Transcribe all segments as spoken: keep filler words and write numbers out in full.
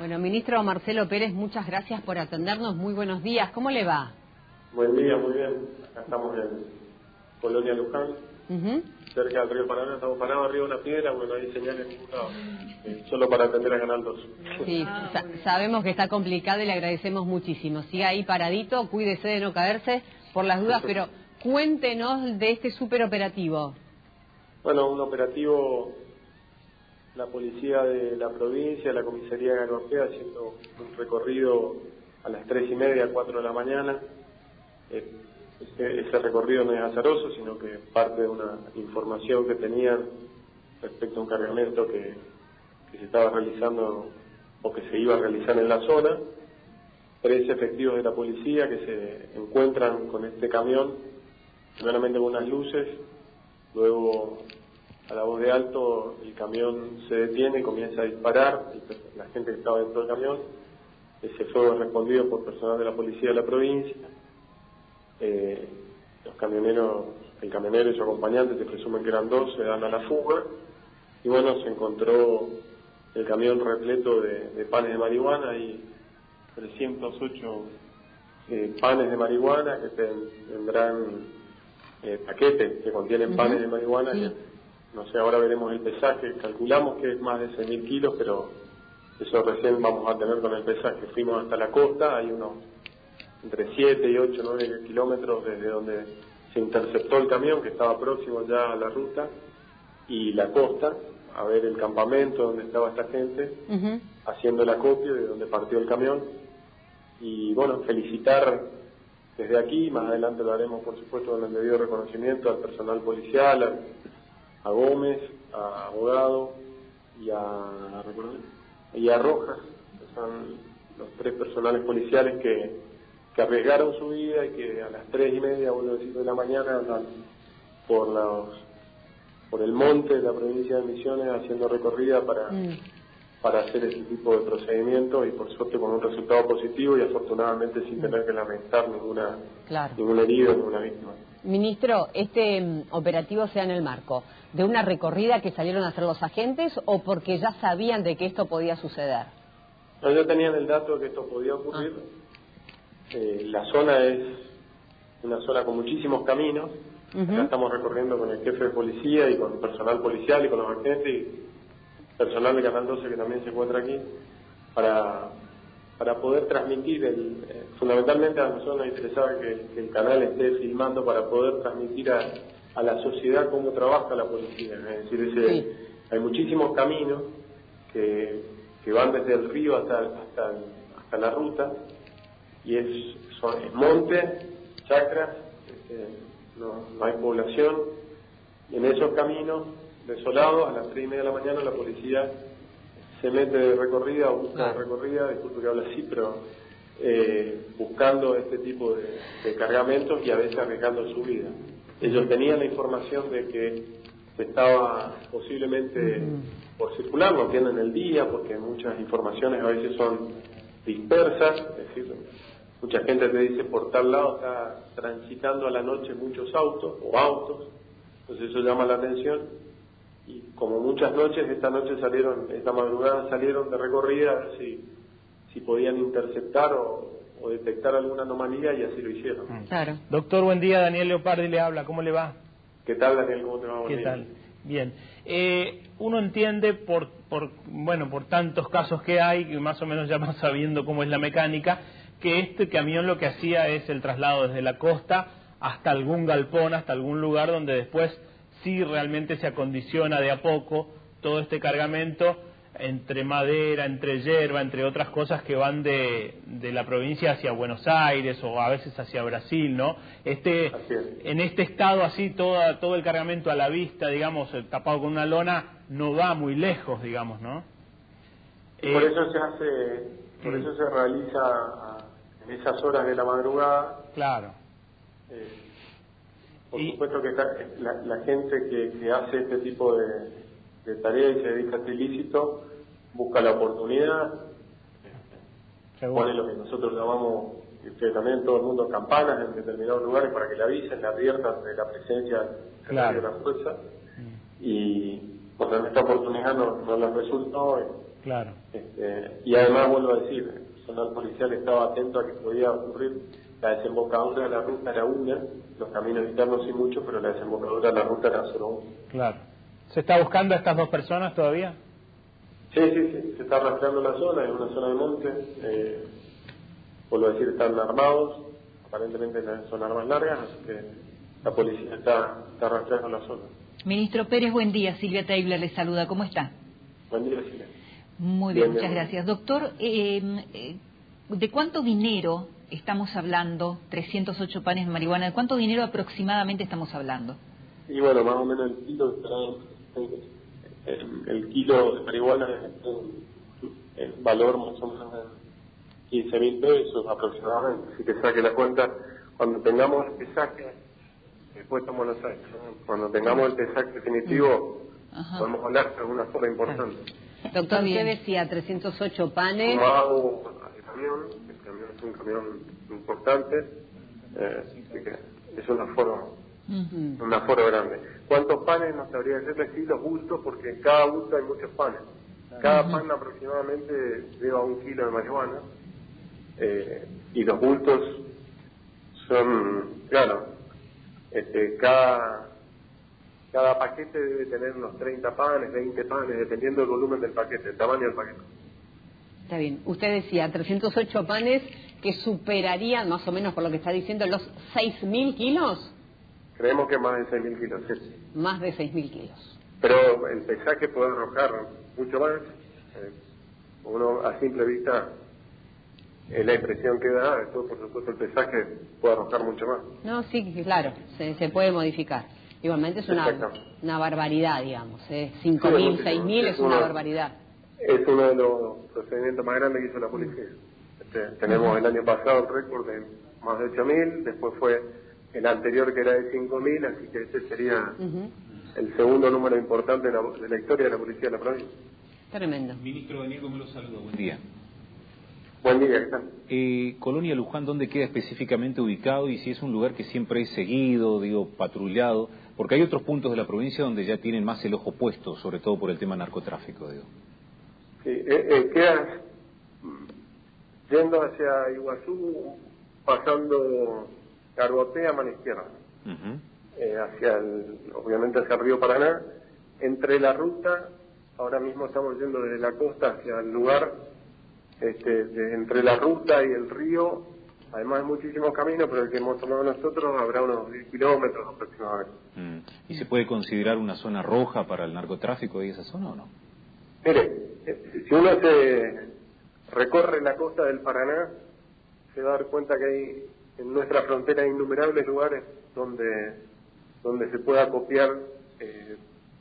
Bueno, ministro Marcelo Pérez, muchas gracias por atendernos. Muy buenos días. ¿Cómo le va? Buen día, muy bien. Acá estamos en Colonia Luján, uh-huh. cerca del río Paraná. Estamos parados arriba de una piedra, bueno, hay señales en ningún lado. Eh, solo para atender a Canal dos. Sí, sa sabemos que está complicado y le agradecemos muchísimo. Siga ahí paradito, cuídese de no caerse por las dudas, pero cuéntenos de este superoperativo. Bueno, un operativo, la policía de la provincia, la comisaría de Garbarquea, haciendo un recorrido a las tres y media, cuatro de la mañana. Eh, ese, ese recorrido no es azaroso, sino que parte de una información que tenían respecto a un cargamento que, que se estaba realizando o que se iba a realizar en la zona. Tres efectivos de la policía que se encuentran con este camión, primeramente con unas luces, luego a la voz de alto el camión se detiene y comienza a disparar, y la gente que estaba dentro del camión, ese fuego es respondido por personal de la policía de la provincia. Eh, los camioneros, el camionero y su acompañante, se presumen que eran dos, se dan a la fuga, y bueno, se encontró el camión repleto de, de panes de marihuana, y trescientos ocho eh, panes de marihuana que ten, tendrán eh, paquetes que contienen uh-huh. panes de marihuana, sí. que no sé, ahora veremos el pesaje, calculamos que es más de seis mil kilos, pero eso recién vamos a tener con el pesaje. Fuimos hasta la costa, hay unos entre siete y ocho, nueve kilómetros desde donde se interceptó el camión, que estaba próximo ya a la ruta, y la costa, a ver el campamento donde estaba esta gente, uh-huh. haciendo el acopio de donde partió el camión. Y bueno, felicitar desde aquí, más adelante lo haremos por supuesto con el debido reconocimiento al personal policial, al a Gómez, a Abogado y a, y a Rojas, que son los tres personales policiales que, que arriesgaron su vida y que a las tres y media o las cinco de la mañana andan por los por el monte de la provincia de Misiones haciendo recorrida para, mm. para hacer este tipo de procedimientos, y por suerte con un resultado positivo y afortunadamente sin mm. tener que lamentar ninguna, claro. ningún herido, ninguna víctima. Ministro, ¿este um, operativo sea en el marco de una recorrida que salieron a hacer los agentes o porque ya sabían de que esto podía suceder? No, ya tenían el dato de que esto podía ocurrir. Ah. Eh, la zona es una zona con muchísimos caminos. Uh-huh. Acá estamos recorriendo con el jefe de policía y con personal policial y con los agentes y personal de Canal doce que también se encuentra aquí para... para poder transmitir, el, eh, fundamentalmente a nosotros nos interesaba que, que el canal esté filmando para poder transmitir a, a la sociedad cómo trabaja la policía. Es decir, ese, sí. hay muchísimos caminos que, que van desde el río hasta, hasta, hasta la ruta, y es, son, es monte, chacras, este, no, no hay población, y en esos caminos desolados, a las tres y media de la mañana la policía se mete de recorrida o busca de recorrida, disculpe que hable así, pero eh, buscando este tipo de, de cargamentos y a veces arriesgando su vida. Ellos tenían la información de que se estaba posiblemente uh-huh. por circular, no tienen el día, porque muchas informaciones a veces son dispersas, es decir, mucha gente te dice por tal lado está transitando a la noche muchos autos o autos, entonces eso llama la atención. Y como muchas noches, esta noche salieron, esta madrugada salieron de recorrida a ver si, si podían interceptar o, o detectar alguna anomalía, y así lo hicieron. Claro. Doctor, buen día, Daniel Leopardi le habla, ¿cómo le va? ¿Qué tal, Daniel? ¿Cómo te va? ¿Qué tal? Bien. Eh, uno entiende por, por, bueno, por tantos casos que hay, que más o menos ya va sabiendo cómo es la mecánica, que este camión lo que hacía es el traslado desde la costa hasta algún galpón, hasta algún lugar donde después sí realmente se acondiciona de a poco todo este cargamento entre madera, entre hierba, entre otras cosas que van de, de la provincia hacia Buenos Aires o a veces hacia Brasil, ¿no? Este, en este estado así, toda, todo el cargamento a la vista, digamos, tapado con una lona, no va muy lejos, digamos, ¿no? Y por eh, eso se hace, por eso se realiza en esas horas de la madrugada. Claro. Eh, Por y, supuesto que la, la gente que, que hace este tipo de, de tareas y se dedica a este ilícito busca la oportunidad, seguro. Pone lo que nosotros llamamos, y ustedes también, todo el mundo, campanas en determinados lugares para que le avisen, le adviertan de la presencia claro. de la fuerza. Mm. Y cuando en esta oportunidad no, no les resultó, Claro. Este, y además, vuelvo a decir, el personal policial estaba atento a que podía ocurrir. La desembocadura de la ruta era una, los caminos internos sí mucho, pero la desembocadura de la ruta era solo una. Claro. ¿Se está buscando a estas dos personas todavía? Sí, sí, sí, se está rastreando la zona, es una zona de monte, eh, vuelvo a decir, están armados, aparentemente son armas largas, así que la policía está, está rastreando la zona. Ministro Pérez, buen día. Silvia Teibler le saluda. ¿Cómo está? Buen día, Silvia. Muy bien, bien muchas bien. gracias. Doctor, eh, eh, ¿de cuánto dinero estamos hablando? trescientos ocho panes de marihuana. ¿De cuánto dinero aproximadamente estamos hablando? Y bueno, más o menos el kilo estará, el, el kilo de marihuana es el valor más o menos de quince mil pesos aproximadamente. Si te saque la cuenta, cuando tengamos el pesaje, después estamos los años, ¿no? Cuando tengamos el pesaje definitivo, Ajá. podemos hablar de alguna forma importante. Doctor, usted decía trescientos ocho panes. Sumado al camión, el camión es un camión importante, eh, así que es un aforo, uh-huh. un aforo grande. ¿Cuántos panes? No sabría decirle, sí, los bultos, porque en cada bulto hay muchos panes. Cada uh-huh. pan aproximadamente lleva un kilo de marihuana, eh, y los bultos son, claro, este, cada... Cada paquete debe tener unos treinta panes, veinte panes, dependiendo del volumen del paquete, el tamaño del paquete. Está bien. Usted decía trescientos ocho panes que superarían, más o menos por lo que está diciendo, los seis mil kilos. Creemos que más de seis mil kilos, sí. Más de seis mil kilos. Pero el pesaje puede arrojar mucho más. Eh, uno a simple vista, eh, la impresión que da, después por supuesto el pesaje puede arrojar mucho más. No, sí, claro, se, se puede modificar. Igualmente es una, una barbaridad, digamos. ¿eh? cinco mil, seis mil es una barbaridad. Es uno de los procedimientos más grandes que hizo la policía. Este, tenemos el año pasado el récord de más de ocho mil, después fue el anterior que era de cinco mil, así que este sería uh-huh. el segundo número importante de la, de la historia de la policía de la provincia. Tremendo. Ministro Daniel Gómez lo saluda, buen día. Buen día, ¿qué tal? Eh, Colonia Luján, ¿dónde queda específicamente ubicado y si es un lugar que siempre es seguido, digo, patrullado? Porque hay otros puntos de la provincia donde ya tienen más el ojo puesto, sobre todo por el tema narcotráfico, digo. Sí, eh, eh, queda yendo hacia Iguazú, pasando Carbotea a mano izquierda, uh-huh. eh, hacia el, obviamente hacia el río Paraná, entre la ruta, ahora mismo estamos yendo desde la costa hacia el lugar, este, de, entre la ruta y el río, además hay muchísimos caminos, pero el que hemos tomado nosotros habrá unos diez kilómetros aproximadamente. Mm. ¿Y se puede considerar una zona roja para el narcotráfico de esa zona o no? Mire, si uno se recorre la costa del Paraná, se va a dar cuenta que hay en nuestra frontera innumerables lugares donde donde se pueda copiar. Eh...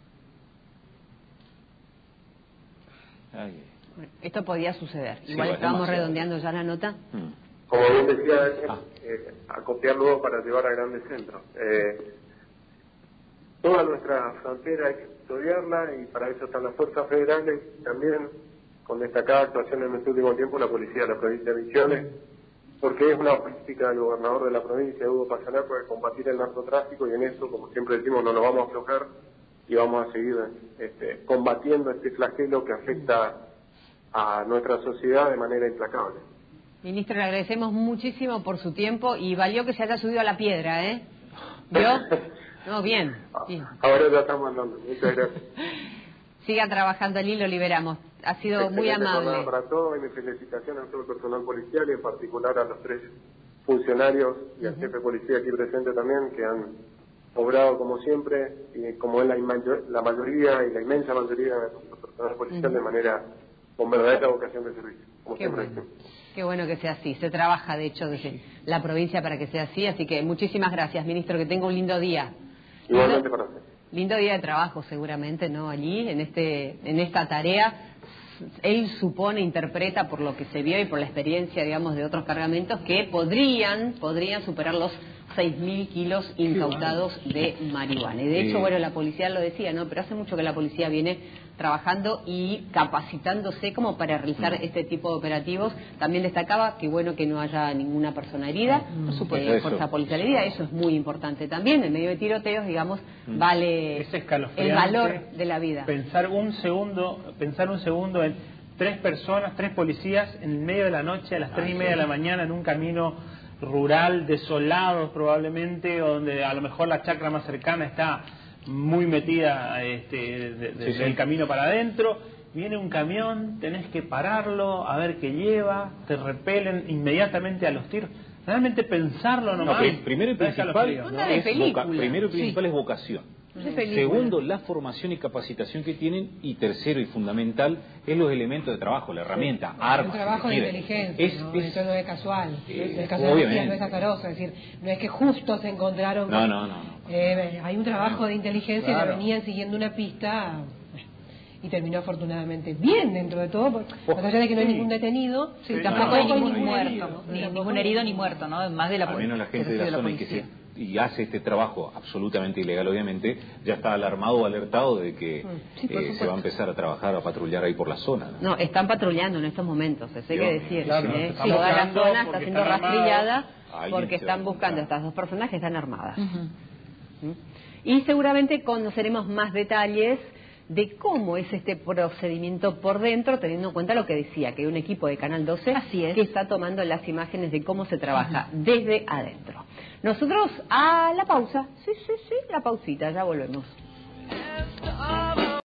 Ay. Esto podía suceder. Sí, Igual estábamos redondeando ya la nota. Mm. Como bien decía, ah. eh, a copiar luego para llevar a grandes centros. Eh, toda nuestra frontera hay que estudiarla y para eso están las fuerzas federales y también con destacada actuación en este último tiempo la policía de la provincia de Misiones, porque es una política del gobernador de la provincia, Hugo Pasanarco, de combatir el narcotráfico y en eso, como siempre decimos, no nos vamos a aflojar y vamos a seguir este, combatiendo este flagelo que afecta a nuestra sociedad de manera implacable. Ministro, le agradecemos muchísimo por su tiempo y valió que se haya subido a la piedra, ¿eh? ¿Vio? No, bien. bien. Ahora ya estamos andando. Muchas gracias. Siga trabajando allí, lo liberamos. Ha sido Excelente muy amable. Para todos y mi felicitación a todo el personal policial y en particular a los tres funcionarios y al uh-huh. jefe de policía aquí presente también, que han obrado como siempre y como es la, mayor, la mayoría y la inmensa mayoría de los personal policial uh-huh. de manera con verdadera vocación de servicio. Como Qué siempre. Bueno. Qué bueno que sea así. Se trabaja, de hecho, desde la provincia para que sea así. Así que muchísimas gracias, ministro. Que tenga un lindo día. Igualmente para usted. Lindo día de trabajo, seguramente, ¿no? Allí, en este, en esta tarea. Él supone, interpreta por lo que se vio y por la experiencia, digamos, de otros cargamentos que podrían, podrían superar los seis mil kilos incautados de marihuana. Y de hecho, bueno, la policía lo decía, ¿no? Pero hace mucho que la policía viene trabajando y capacitándose como para realizar mm. este tipo de operativos. También destacaba que bueno que no haya ninguna persona herida, mm. por supuesto, eh, fuerza policial herida, eso es muy importante también. En medio de tiroteos, digamos, mm. vale el valor de la vida. Pensar un segundo, pensar un segundo en tres personas, tres policías en el medio de la noche, a las tres Ah, y media sí. de la mañana, en un camino rural, desolado probablemente, donde a lo mejor la chacra más cercana está muy metida este, de, de, Sí, sí. del camino para adentro. Viene un camión, tenés que pararlo, a ver qué lleva, te repelen inmediatamente a los tiros. Realmente pensarlo No, nomás. pri- primero y da escalofrío, principal, Onda de es película. voca- primero y Sí. principal es vocación. De película. Segundo, la formación y capacitación que tienen. Y tercero y fundamental es los elementos de trabajo, la herramienta, armas. Un trabajo si de quiere. inteligencia, Es- ¿no? es- Esto no es casual. Eh, no es casualidad, obviamente. no es azaroso. Es decir, no es que justo se encontraron. No, con- no, no, no. Eh, hay un trabajo de inteligencia Claro. que venían siguiendo una pista y terminó afortunadamente bien dentro de todo, porque, Oh, más allá de que no hay sí. ningún detenido, Sí, Tampoco No, hay no, ningún no hay muerto, herido. ni Tampoco ningún hay herido ni ningún- muerto, ¿no? Más de la Al menos la gente de que la zona y, que policía. se, y hace este trabajo absolutamente ilegal, obviamente, ya está alarmado o alertado de que Sí, por eh, se supuesto. va a empezar a trabajar, a patrullar ahí por la zona. ¿no? No, están patrullando en estos momentos, eso hay que Dios, decir. claro, ¿eh? se están Toda la buscando zona está porque siendo están armados. rastrillada Alguien porque se va a están buscando a encontrar. estas dos personas que están armadas. Ujú. ¿Mm? Y seguramente conoceremos más detalles de cómo es este procedimiento por dentro, teniendo en cuenta lo que decía, que hay un equipo de Canal doce Así es. que está tomando las imágenes de cómo se trabaja desde adentro. Nosotros a la pausa, sí, sí, sí, la pausita, ya volvemos.